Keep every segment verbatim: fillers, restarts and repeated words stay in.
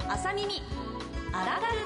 朝耳アラガル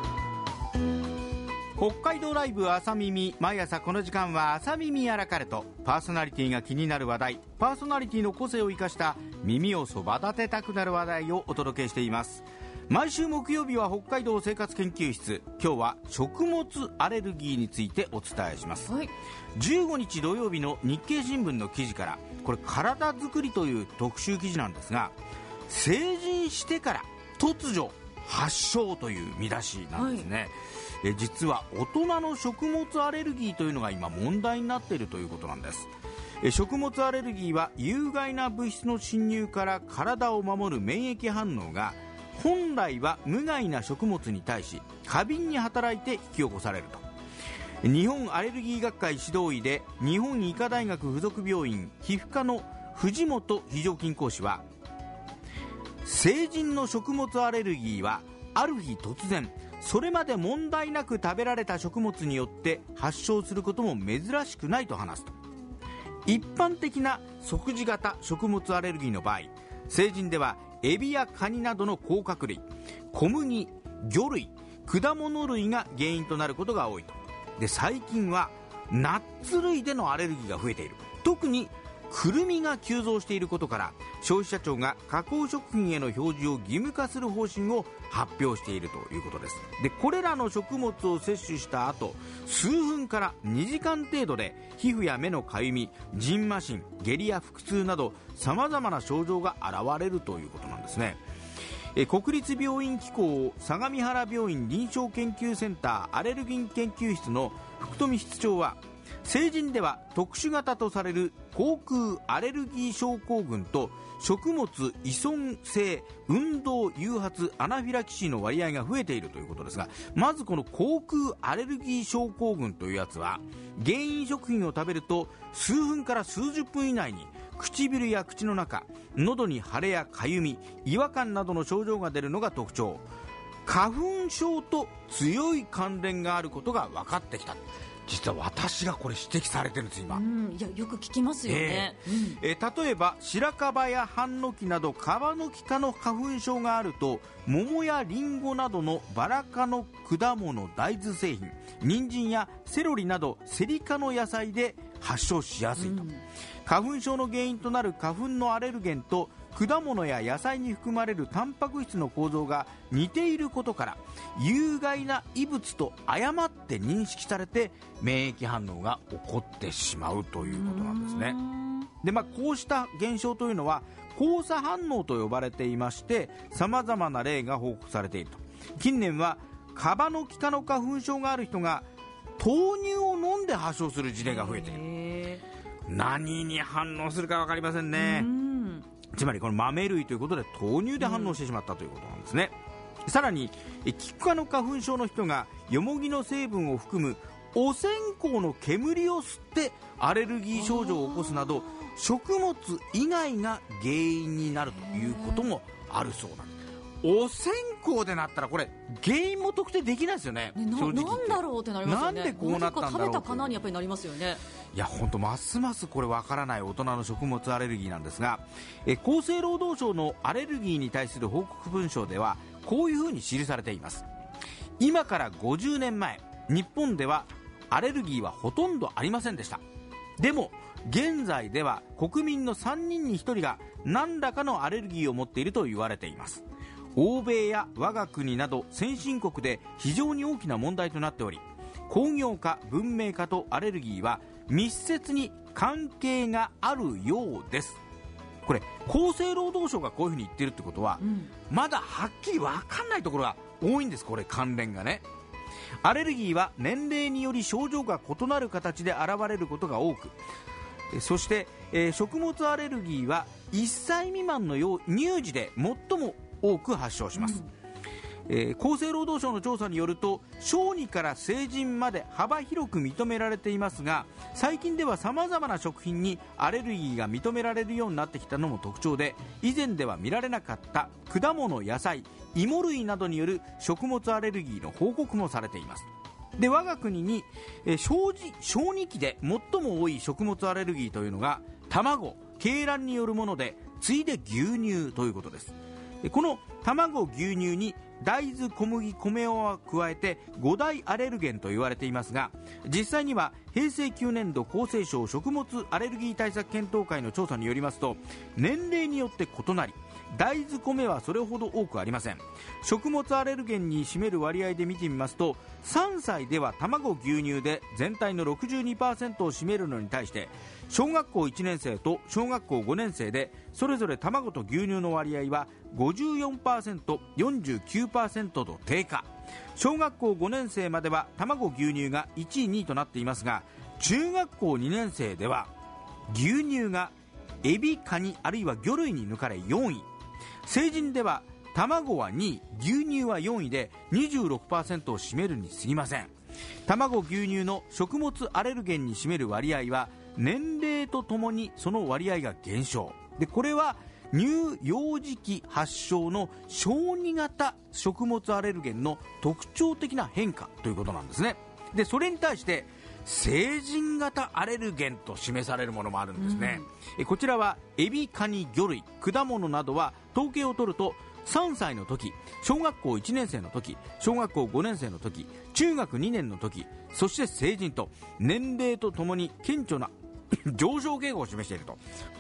ト。北海道ライブ朝耳、毎朝この時間は朝耳アラカルト。パーソナリティが気になる話題、パーソナリティの個性を生かした耳をそば立てたくなる話題をお届けしています。毎週木曜日は北海道生活研究室。今日は食物アレルギーについてお伝えします、はい、じゅうごにち土曜日の日経新聞の記事から、これ体づくりという特集記事なんですが、成人してから突如発症という見出しなんですね、はい。え実は大人の食物アレルギーというのが今問題になっているということなんです。え食物アレルギーは有害な物質の侵入から体を守る免疫反応が本来は無害な食物に対し過敏に働いて引き起こされると。日本アレルギー学会指導医で日本医科大学附属病院皮膚科の藤本非常勤講師は、成人の食物アレルギーはある日突然それまで問題なく食べられた食物によって発症することも珍しくないと話すと。一般的な即時型食物アレルギーの場合、成人ではエビやカニなどの甲殻類、小麦、魚類、果物類が原因となることが多いと。で、最近はナッツ類でのアレルギーが増えている。特にくるみが急増していることから、消費者庁が加工食品への表示を義務化する方針を発表しているということです。で、これらの食物を摂取した後、数分からにじかん程度で皮膚や目のかゆみ、じんましん、下痢や腹痛など様々な症状が現れるということなんですね。え国立病院機構相模原病院臨床研究センターアレルギン研究室の福富室長は、成人では特殊型とされる口腔アレルギー症候群と食物依存性運動誘発アナフィラキシーの割合が増えているということですが、まずこの口腔アレルギー症候群というやつは、原因食品を食べると数分から数十分以内に唇や口の中、喉に腫れやかゆみ、違和感などの症状が出るのが特徴。花粉症と強い関連があることが分かってきた。実は私がこれ指摘されてるんです今。 うん、いや、よく聞きますよね、 えーうんえー、例えば白樺やハンノキなど皮の木科の花粉症があると、桃やリンゴなどのバラ科の果物、大豆製品、人参やセロリなどセリ科の野菜で発症しやすいと、うん、花粉症の原因となる花粉のアレルゲンと果物や野菜に含まれるタンパク質の構造が似ていることから、有害な異物と誤って認識されて免疫反応が起こってしまうということなんですね。で、まあ、こうした現象というのは交差反応と呼ばれていまして、様々な例が報告されていると。近年はカバの木科の花粉症がある人が豆乳を飲んで発症する事例が増えている。何に反応するか分かりませんね。つまりこの豆類ということで豆乳で反応してしまったということなんですね、うん、さらにキク科の花粉症の人がヨモギの成分を含むお線香の煙を吸ってアレルギー症状を起こすなど、食物以外が原因になるということもあるそうなんです。お線香でなったらこれ原因も特定できないですよね。 ね、ななんだろうってなりますよね。 なんでこうなったんだろう。 食べたかなにやっぱりなりますよね。 いや、本当ますますこれわからない大人の食物アレルギーなんですが、え厚生労働省のアレルギーに対する報告文書ではこういうふうに記されています。今からごじゅうねんまえ、日本ではアレルギーはほとんどありませんでした。でも現在では国民のさんにんにひとりが何らかのアレルギーを持っていると言われています。欧米や我が国など先進国で非常に大きな問題となっており、工業化、文明化とアレルギーは密接に関係があるようです。これ厚生労働省がこういうふうに言ってるってことは、うん、まだはっきり分かんないところが多いんです。これ関連がね。アレルギーは年齢により症状が異なる形で現れることが多く、そして、えー、食物アレルギーはいっさい未満の乳児で最も多く発症します、うんえー、厚生労働省の調査によると、小児から成人まで幅広く認められていますが、最近では様々な食品にアレルギーが認められるようになってきたのも特徴で、以前では見られなかった果物、野菜、芋類などによる食物アレルギーの報告もされています。で、我が国に、えー、小児、小児期で最も多い食物アレルギーというのが卵、鶏卵によるもので、次いで牛乳ということです。 この卵、牛乳に大豆、小麦、米を加えてご大アレルゲンと言われていますが、実際には平成きゅうねんど厚生省食物アレルギー対策検討会の調査によりますと、年齢によって異なり、大豆、米はそれほど多くありません。食物アレルゲンに占める割合で見てみますと、さんさいでは卵、牛乳で全体の ろくじゅうにパーセント を占めるのに対して、小学校いちねん生と小学校ごねん生でそれぞれ卵と牛乳の割合は ごじゅうよんパーセント、よんじゅうきゅうパーセント と低下。小学校ごねん生までは卵、牛乳がいちい、にいとなっていますが、中学校にねん生では牛乳がエビ、カニあるいは魚類に抜かれよんい、成人では卵はにい、牛乳はよんいで にじゅうろくパーセント を占めるに過ぎません。卵、牛乳の食物アレルゲンに占める割合は年齢とともにその割合が減少で、これは乳幼児期発症の小児型食物アレルゲンの特徴的な変化ということなんですね。でそれに対して成人型アレルゲンと示されるものもあるんですね、うん、こちらはエビ、カニ、魚類、果物などは統計を取るとさんさいの時、小学校いちねん生の時、小学校ごねん生の時、中学にねんの時、そして成人と年齢とともに顕著な上昇傾向を示していると。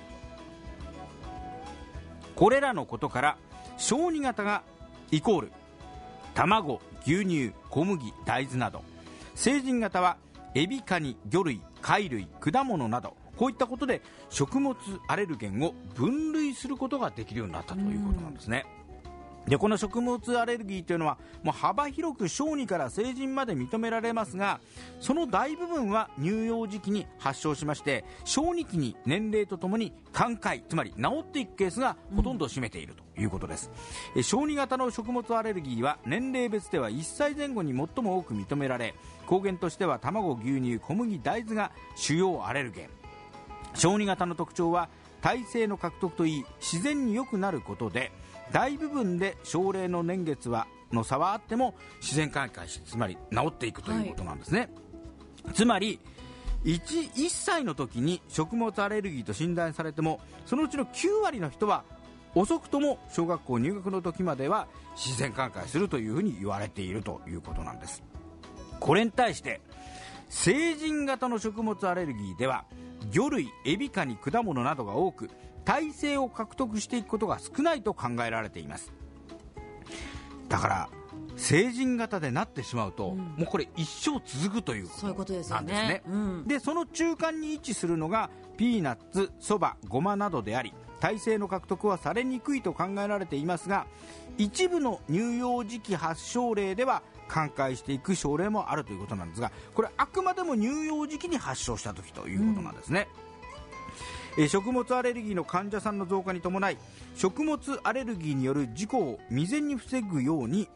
これらのことから小児型がイコール卵、牛乳、小麦、大豆など、成人型はエビ、カニ、魚類、貝類、果物など、こういったことで食物アレルゲンを分類することができるようになったということなんですね。でこの食物アレルギーというのはもう幅広く小児から成人まで認められますが、その大部分は乳幼児期に発症しまして、小児期に年齢とともに寛解、つまり治っていくケースがほとんどを占めているということです、うん、小児型の食物アレルギーは年齢別ではいっさいぜん後に最も多く認められ、抗原としては卵、牛乳、小麦、大豆が主要アレルゲン。小児型の特徴は耐性の獲得といい、自然に良くなることで、大部分で症例の年月はの差はあっても自然寛解し、つまり治っていくということなんですね、はい、つまり 1, いっさいの時に食物アレルギーと診断されても、そのうちのきゅうわりの人は遅くとも小学校入学の時までは自然寛解するというふうに言われているということなんです。これに対して成人型の食物アレルギーでは魚類、エビ、カニ、果物などが多く、耐性を獲得していくことが少ないと考えられています。だから成人型でなってしまうと、うん、もうこれ一生続くということなんですね。でその中間に位置するのがピーナッツ、そば、ごまなどであり、耐性の獲得はされにくいと考えられていますが、一部の乳幼児期発症例では寛解していく症例もあるということなんですが、これあくまでも乳幼児期に発症した時ということなんですね、うん、え食物アレルギーの患者さんの増加に伴い、食物アレルギーによる事故を未然に防ぐように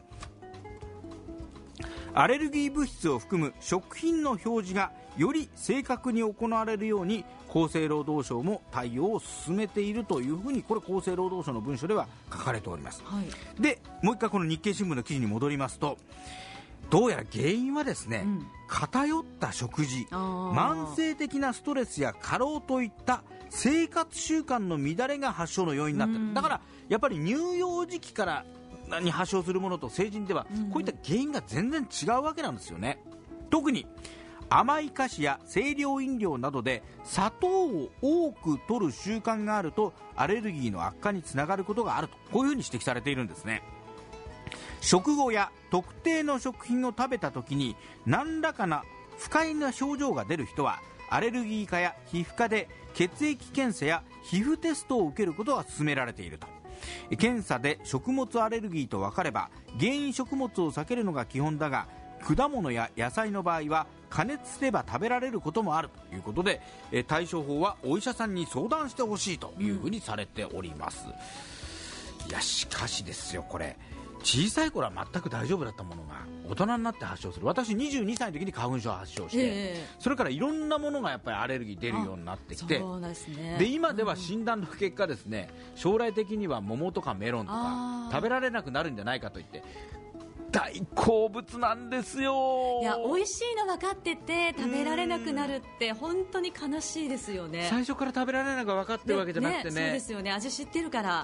アレルギー物質を含む食品の表示がより正確に行われるように厚生労働省も対応を進めているというふうに、これ厚生労働省の文書では書かれております、はい、でもう一回この日経新聞の記事に戻りますと、どうやら原因はですね、うん、偏った食事、慢性的なストレスや過労といった生活習慣の乱れが発症の要因になっている、うん、だからやっぱり乳幼児期からに発症するものと成人ではこういった原因が全然違うわけなんですよね。特に甘い菓子や清涼飲料などで砂糖を多く摂る習慣があるとアレルギーの悪化につながることがあると、こういうふうに指摘されているんですね。食後や特定の食品を食べた時に何らかの不快な症状が出る人はアレルギー科や皮膚科で血液検査や皮膚テストを受けることが勧められていると。検査で食物アレルギーと分かれば原因食物を避けるのが基本だが、果物や野菜の場合は加熱すれば食べられることもあるということで、対処法はお医者さんに相談してほしいというふうにされております、うん、いやしかしですよ、これ小さい頃は全く大丈夫だったものが大人になって発症する。私にじゅうにさいの時に花粉症を発症して、えー、それからいろんなものがやっぱりアレルギー出るようになってきて、 そうですね、 で今では診断の結果ですね、うん、将来的には桃とかメロンとか食べられなくなるんじゃないかといって大好物なんですよ。 いや美味しいの分かってて食べられなくなるって本当に悲しいですよね。 最初から食べられないのが分かってるわけじゃなくて ね, ねそうですよね、味知ってるから。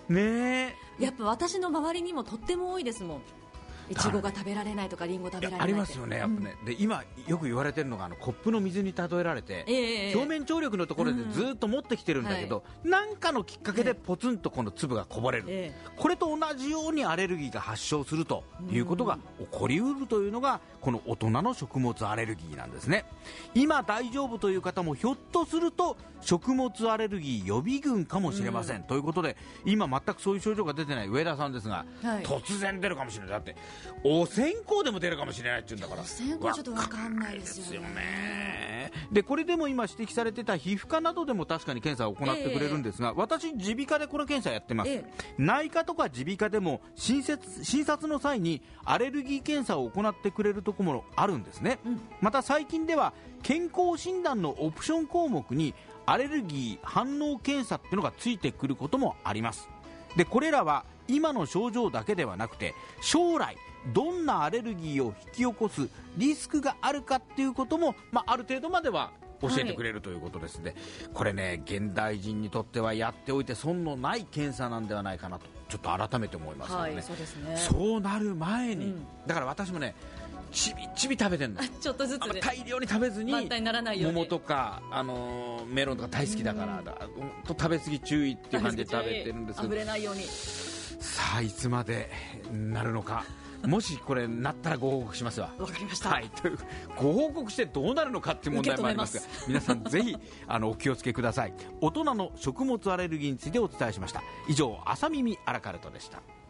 ねやっぱ私の周りにもとっても多いですもん。いちごが食べられないとかリンゴ食べられないありますよね、やっぱね、うん、で今よく言われてるのがあのコップの水に例えられて、えー、表面張力のところでずっと持ってきてるんだけど、うん、何かのきっかけでポツンとこの粒がこぼれる、えー、これと同じようにアレルギーが発症するということが起こりうるというのがこの大人の食物アレルギーなんですね。今大丈夫という方もひょっとすると食物アレルギー予備軍かもしれません、うん、ということで今全くそういう症状が出てない上田さんですが、はい、突然出るかもしれない。だってお線香でも出るかもしれないって言うんだから、 お線香ちょっと分かんないですよね。 でこれでも今指摘されてた皮膚科などでも確かに検査を行ってくれるんですが、えー、私耳鼻科でこの検査やってます、えー、内科とか耳鼻科でも診察、診察の際にアレルギー検査を行ってくれるところもあるんですね、うん、また最近では健康診断のオプション項目にアレルギー反応検査っていうのがついてくることもあります。でこれらは今の症状だけではなくて将来どんなアレルギーを引き起こすリスクがあるかっていうことも、まあ、ある程度までは教えてくれるということですので、はい、これね現代人にとってはやっておいて損のない検査なんではないかなとちょっと改めて思いますよね、 はい、そうですね。 そうなる前に、うん、だから私もねちびちび食べてるの。 ちょっとずつで大量に食べずに満タンにならないように桃とか、あのー、メロンとか大好きだから、うん、だと食べ過ぎ注意っていう感じで食べてるんですけど、 溢れないようにさあいつまでなるのかもしこれなったらご報告しますわ。 わかりました、 はい、というご報告してどうなるのかっていう問題もありますが皆さんぜひあのお気をつけください。大人の食物アレルギーについてお伝えしました。以上朝耳アラカルトでした。